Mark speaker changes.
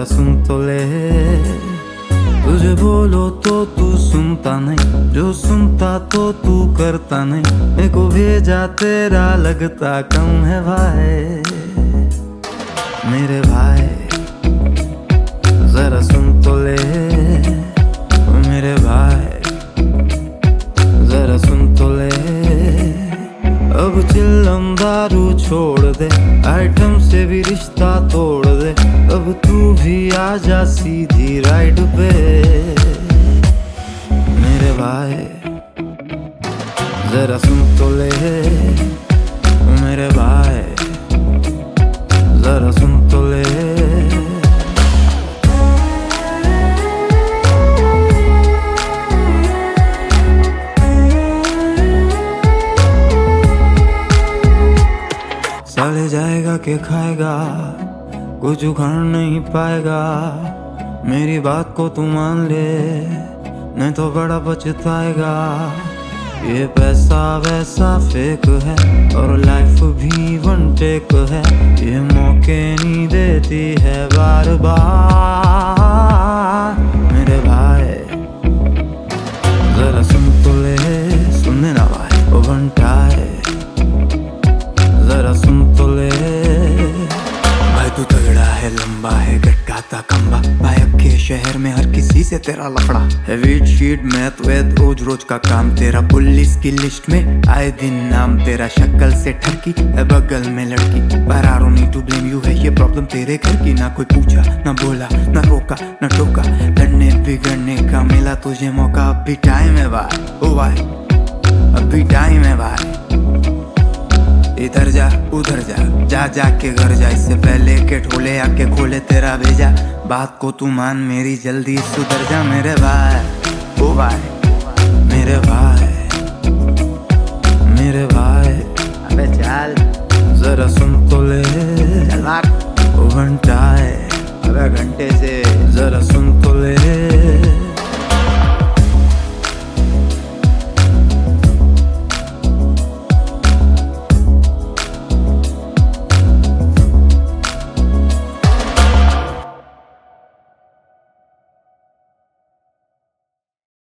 Speaker 1: जरा सुन तो ले। तुझे बोलो तो तू सुनता नहीं, जो सुनता तो तू करता नहीं। मेरे को भेजा तेरा लगता कम है भाई, मेरे भाई जरा सुन तो ले। मेरे भाई जरा सुन तो ले। अब चिल्लम दारू छोड़ दे, आइटम से भी रिश्ता तोड़ दे। अब तू भी आजा सीधी राइड पे, मेरे भाई जरा सुन तो ले। मेरे भाई जरा सुन तो ले। साले जाएगा के खाएगा, कुछ उखाड़ नहीं पाएगा। मेरी बात को तू मान ले, नहीं तो बड़ा पछताएगा। ये पैसा वैसा फेक है और लाइफ भी वन टेक है। ये मौके नहीं देती है बार बार, मेरे भाई जरा सुन तो ले। सुनने ना भाई वो घंटा है, जरा सुन तो ले। भाई तू तगड़ा है, लंबा है, गटकाता खंबा। भाई के शहर में हर किसी से तेरा लफड़ा है। वीट शीट मैथ वैद रोज रोज का काम तेरा। पुलिस की लिस्ट में आए दिन नाम तेरा। शक्ल से ठरकी है बगल में लड़की, पर I don't need to blame you. है ये प्रॉब्लम तेरे घर की, ना कोई पूछा ना बोला ना रोका ना टोका। लड़ने बिगड़ने का मिला तुझे मौका। अभी टाइम है भाई, ओ भाई अभी टाइम है भाई। इधर जा उधर जा, जा जा के घर जा। इससे पहले के ठोले आके खोले तेरा भेजा। बात को तू मान मेरी, जल्दी सुधर जा मेरे भाई, ओ भाई मेरे भाई, मेरे भाई। अबे चल जरा सुन तो ले, चल मार। वो घंटा है, अबे घंटे से जरा सुन तो ले।